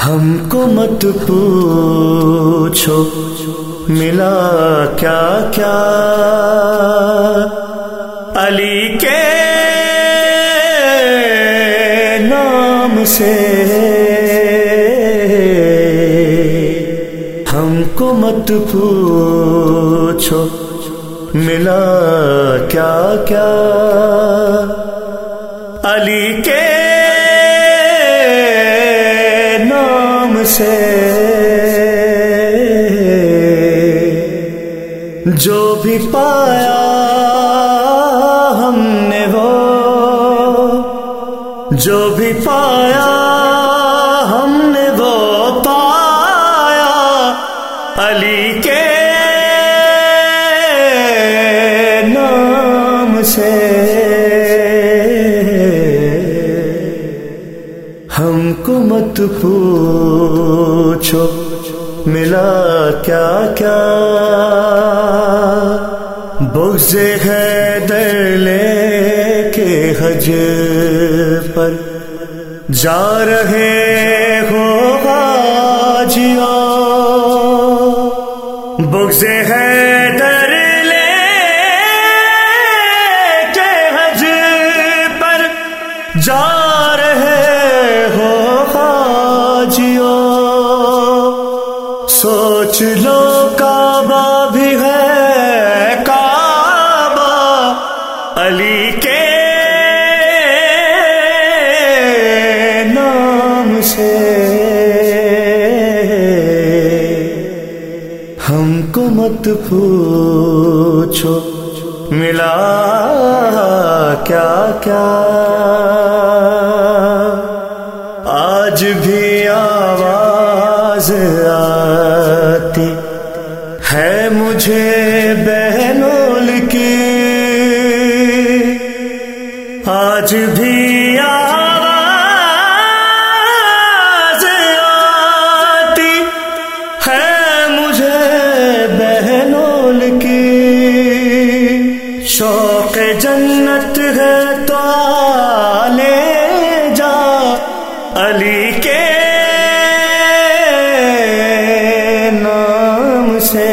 ہم کو مت پوچھو ملا کیا کیا، علی کے نام سے ہم کو مت پوچھو ملا کیا کیا، علی کے نام سے جو بھی پایا ہم نے وہ، جو بھی پایا ہم نے وہ پایا، علی کے نام سے ہم کو مت پوچھو ملا کیا کیا، بغض حیدر لے کے حج پر جا رہے ہو غازیوں، بغض حیدر لے کے حج پر جا رہے ہو غازیوں، سوچ لو کعبہ بھی ہے کعبہ، علی کے نام سے ہم کو مت پوچھو ملا کیا کیا، آج بھی آواز آتی ہے مجھے بہنول کی، آج بھی آواز آتی ہے مجھے بہنول کی، شوق جنت ہے تو لے جا، علی کے نام سے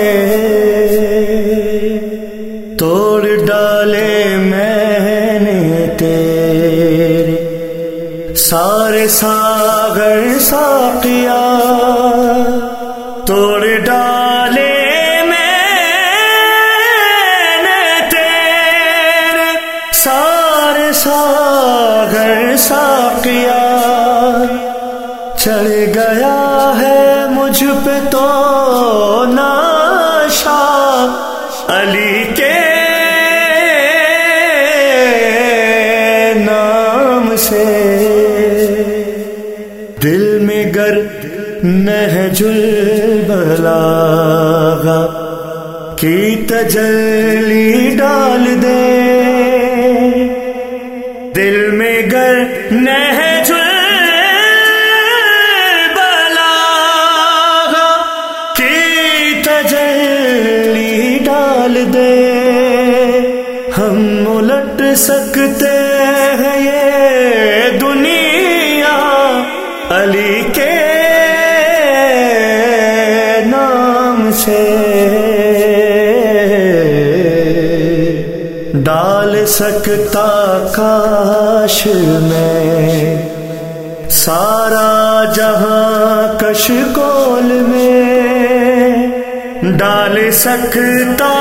توڑ ڈالے میں نے تیرے سارے ساغر ساقیا، توڑ ڈالے میں نے تیرے سارے ساغر ساقیا، چڑھ گیا ہے مجھ پہ تو نشہ، علی کے نام سے دل میں گر نہج البلاغہ کی تجلی ڈال دے، دل میں گر نہج البلاغہ کی تجلی ڈال دے، ہم الٹ سکتے ہیں یہ دنیا، علی کے نام سے ڈال سکتا کاش میں سارا جہاں کشکول میں، ڈال سکتا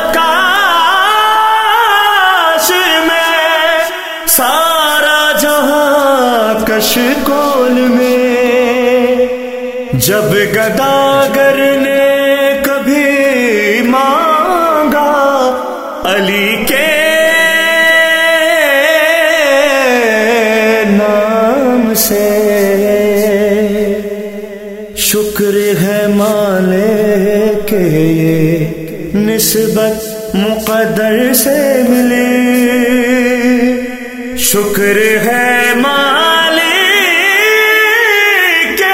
کاش میں سارا جہاں کشکول میں، جب گداگر نے کبھی مانگا، علی کے نام سے شکر ہے مالک کے یہ نسبت مقدر سے ملی، شکر ہے مالک کے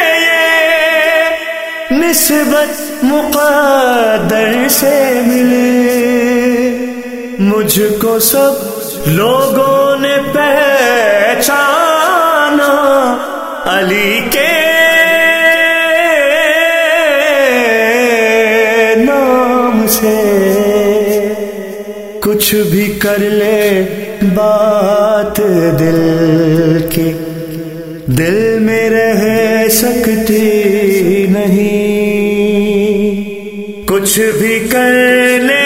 یہ نسبت مقدر سے ملی، مجھ کو سب لوگوں نے پہچانا، علی کے کچھ بھی کر لے بات دل کی، دل میں رہ سکتی نہیں، کچھ بھی کر لے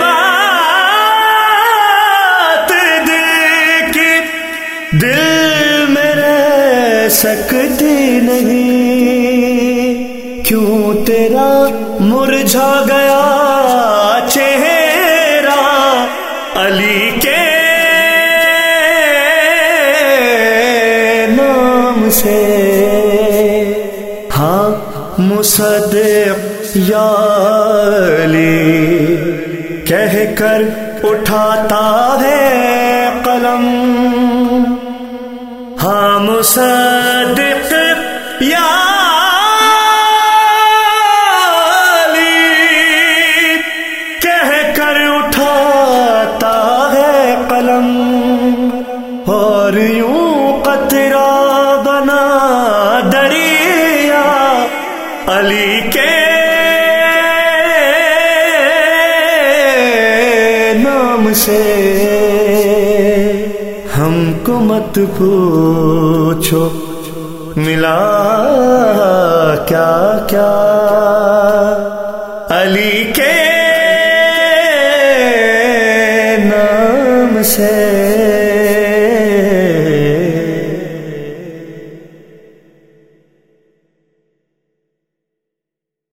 بات دل کی، دل میں رہ سکتی نہیں، کیوں تیرا مرجھا گیا چہرہ علی کے نام سے، ہاں مصدق یا علی کہہ کر اٹھاتا ہے قلم، ہاں مصدق یا اور یوں قطرہ بنا دریا علی کے نام سے، ہم کو مت پوچھو ملا کیا کیا علی کے نام سے۔